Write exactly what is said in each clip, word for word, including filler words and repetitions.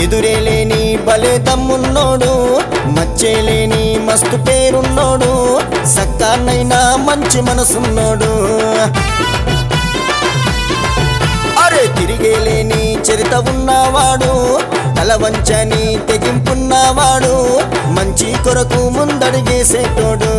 ఎదురేలేని భలే దమ్మున్నోడు, మచ్చేలేని మస్తు పేరున్నోడు, సక్కానైనా మంచి మనసున్నోడు. అరే తిరిగేలేని చరిత ఉన్నవాడు, తల వంచని తెగింపున్నవాడు, మంచి కొరకు ముందడిగేసేటోడు.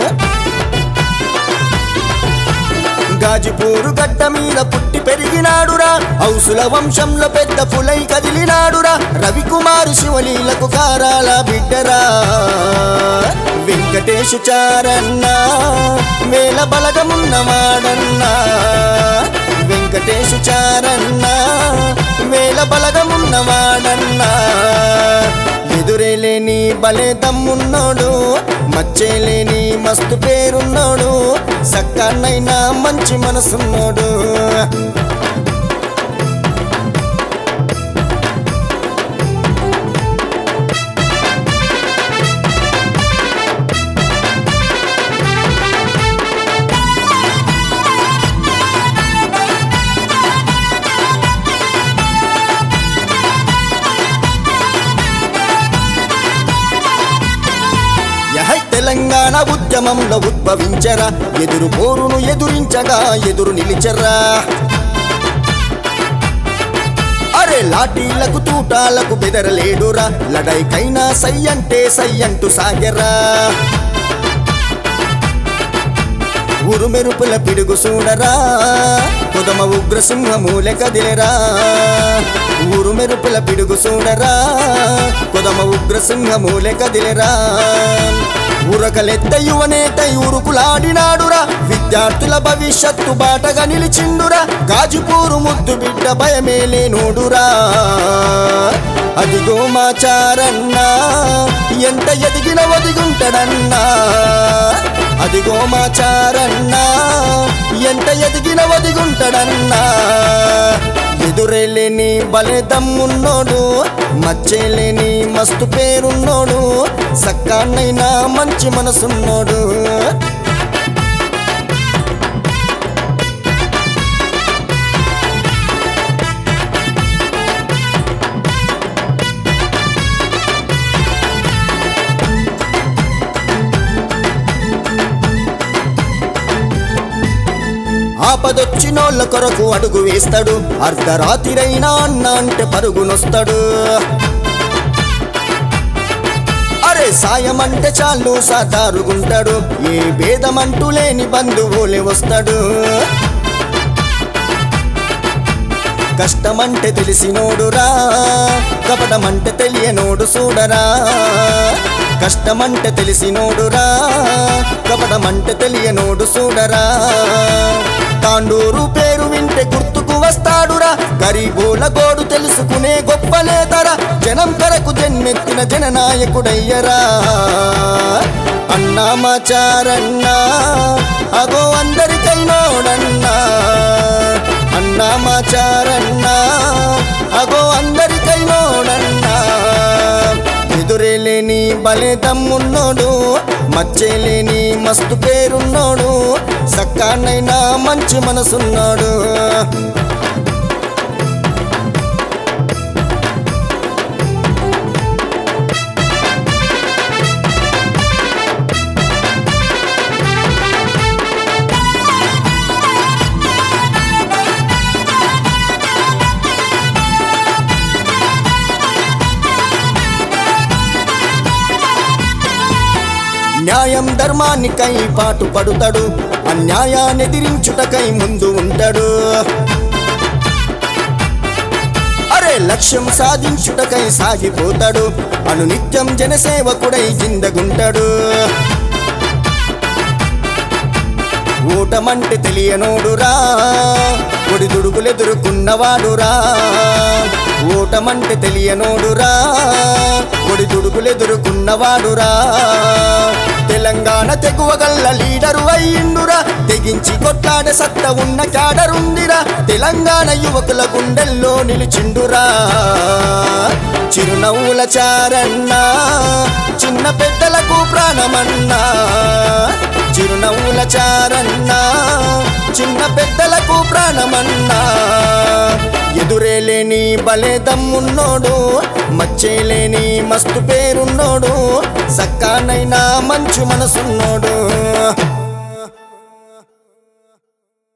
గాజిపూరు గడ్డ మీద పుట్టి పెరిగినాడురా, ఔసుల వంశంలో పెద్ద పులై కదిలినాడురా, రవికుమారు శివలీలకు కారాల బిడ్డరా. వెంకటేశు చారన్నా వేల బలగమున్నవాడన్నా, వెంకటేశు చారన్నా వేల బలగమున్నవాడన్నా. ఎదురేలేని భలే దమ్మున్నోడు, మచ్చేలేని మస్తు పేరున్నోడు, సక్కానైనా మంచి మనసున్నోడు. తెలంగాణ ఉద్యమంలో ఉద్భవించరా, ఎదురు పోరును ఎదురించగా ఎదురు నిలిచరా. అరే లాఠీలకు తూటాలకు బెదరలేడురా, లడైకైనా సై అంటే సై అంటూ సాగరా. ఉరుమెరుపుల పిడుగు చూడరా, కొదమ ఉగ్రసింహమూలె కదిలేరా. ఉరుమెరుపుల పిడుగు చూడరా, కొదమ ఉగ్రసింహమూలె కదిలేరా. ఉరకలెత్త యువనేత ఉరుకులాడినాడురా, విద్యార్థుల భవిష్యత్తు బాటగా నిలిచిండురా. గాజిపూరు ముద్దు బిడ్డ భయమే లేనోడురా. అదిగో మా చారన్నా ఎంత ఎదిగిన ఒదిగుంటాడన్నా, అదిగో మా చారన్నా ఎంత ఎదిగిన ఒదిగుంటాడన్నా. ఎదురేలేని భలే దమ్మున్నోడు, మచ్చేలేని మస్తు పేరున్నోడు, సక్కానైనా మంచి మనసున్నోడు. ఆపదొచ్చినోళ్ళ కొరకు అడుగు వేస్తాడు, అర్ధరాత్రిరైనా అన్న అంటే పరుగునొస్తాడు. అరే సాయం అంటే చాలు సాధారుగుంటాడు, ఏ భేదమంటూ లేని బంధువులే వస్తాడు. కష్టమంటే తెలిసినోడురా, కపటమంటే తెలియనోడు చూడరా. కష్టమంటే తెలిసినోడురా, కపటమంటే తెలియనోడు చూడరా. తాండూరు పేరు వింటే గుర్తుకు వస్తాడురా, గరీబోల గోడు తెలుసుకునే గొప్ప నేతరా. జనం కొరకు జన్మెత్తిన జననాయకుడయ్యరా. అన్నా మా చారన్నా అగో అందరికైనోడన్నా, అన్నా మా చారన్నా అగో అందరికైనోడన్నా. ఎదురేలేని భలే దమ్మున్నోడు, మచ్చేలేని మస్తు పేరున్నోడు, సక్కానైనా మంచి మనసున్నాడు. న్యాయం ధర్మానికై పాటు పడుతాడు, అన్యాయాన్ని ఎదిరించుటకై ముందు ఉంటాడు. అరే లక్ష్యం సాధించుటకై సాగిపోతాడు, అనునిత్యం జనసేవకుడై జిందగుంటాడు. ఓటమంటే తెలియనోడురా, ఒడిదుడుకులెదురుకున్నవాడురా. ఓటమంటే తెలియనోడురా, ఒడిదుడుకులెదురుకున్నవాడురా. తెలంగాణ తెగువగల్ల లీడరు అయ్యిండురా, తెగించి కొట్లాడే సత్త ఉన్న క్యాడరుందిరా. తెలంగాణ యువకుల గుండెల్లో నిలిచిండురా. చిరునవ్వుల చారన్నా చిన్న పెద్దలకు ప్రాణమన్నా, చిరునవ్వుల చారన్నా చిన్న పెద్దలకు ప్రాణమన్నా. ఎదురేలేని బలే దమ్మున్నోడు, మచ్చేలేని మస్తు పేరున్నోడు, సక్కానైనా మంచు మనసున్నోడు.